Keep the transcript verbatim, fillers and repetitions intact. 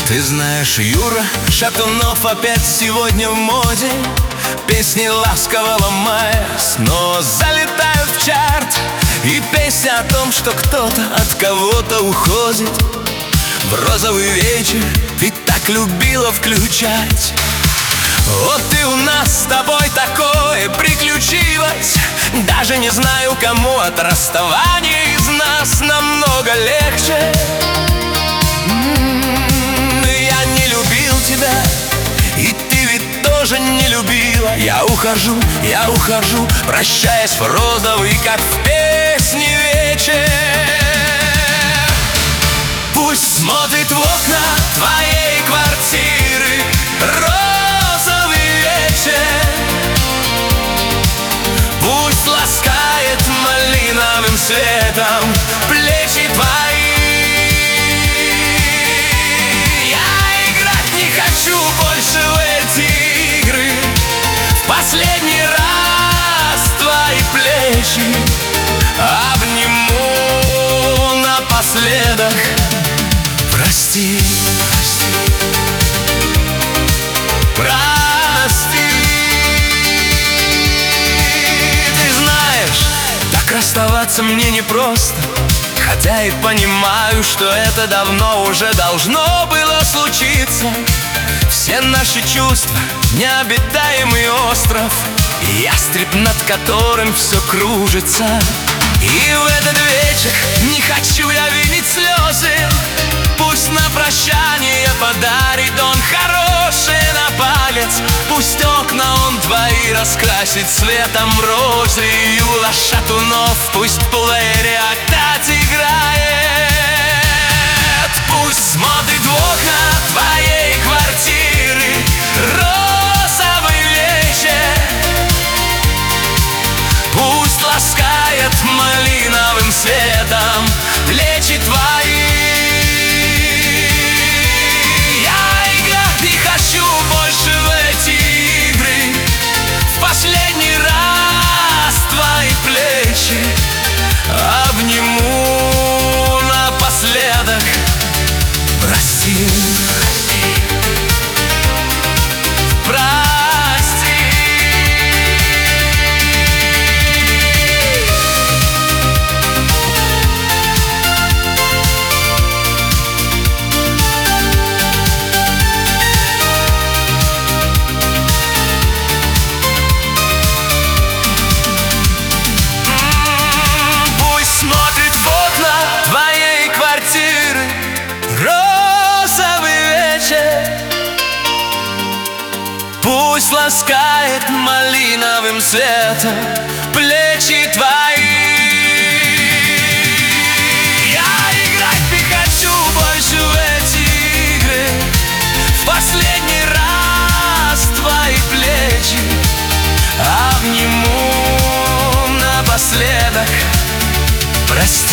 Ты знаешь, Юра Шатунов опять сегодня в моде. Песни ласкового мая снова залетают в чарт. И песня о том, что кто-то от кого-то уходит. В розовый вечер ты так любила включать. Вот и у нас с тобой такое приключилось. Даже не знаю, кому от расставания из нас намного легче. Я не любил тебя, и ты ведь тоже не любила. Я ухожу, я ухожу, прощаясь в розовый, как в песне, вечер. Пусть смотрит в окна твоей квартиры розовый вечер. Пусть ласкает малиновым светом плечи твои. Я играть не хочу больше в эти игры. В последний раз твои плечи обниму напоследок. Прости, прости. Ты знаешь, так расставаться мне непросто. Хотя и понимаю, что это давно уже должно было случиться. Все наши чувства — необитаемый остров, ястреб, над которым все кружится. И в этот вечер не хочу я винить слезы. Пусть на прощание подарит он хорошее на палец. Пусть окна он твои раскрасит цветом розы. Юла Шатунов пусть в плеере опять играет. Пусть смотрит в окна твоей квартиры розовый вечер. Пусть ласкает малиновым светом плечи твои. Больше в эти игры. В последний раз твои плечи обниму напоследок. Прости, прости. Пусть ласкает малиновым светом плечи твои. Я играть не хочу больше в эти игры. В последний раз твои плечи обниму напоследок. Прости.